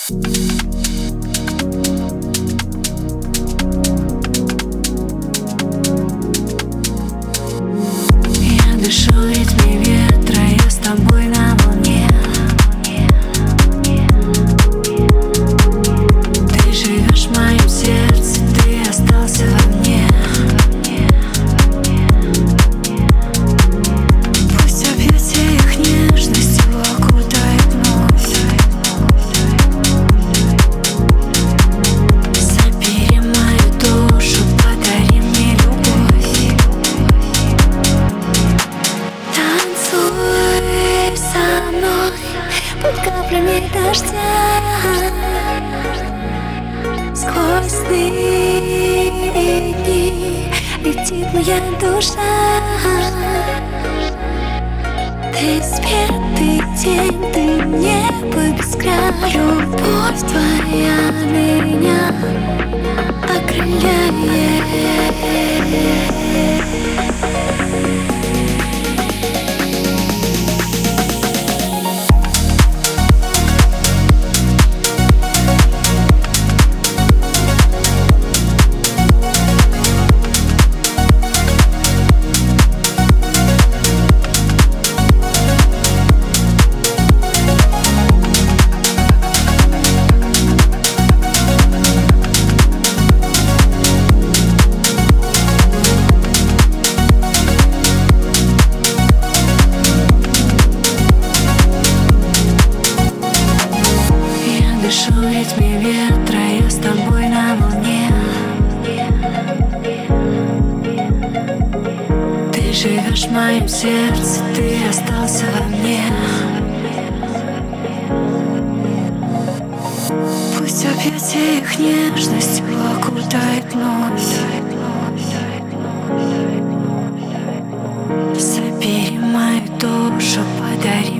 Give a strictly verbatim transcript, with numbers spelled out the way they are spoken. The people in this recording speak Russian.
Я дышу ритме ветра, я с тобой на волне. Ты живешь в моем сердце, ты остался во мне. Пусть объятия их нежностью окутает ночь. Забери мою душу, подари мне любовь. Танцуй со мной под каплями дождя. Сквозь сны и дни летит моя душа. Ты светлый день, ты небо без края. Любовь твоя меня окрыляет. Дышу в ритме ветра, я с тобой на волне. Ты живешь в моем сердце, ты остался во мне. Пусть объятия их нежностью окутает ночь. Забери мою душу, подари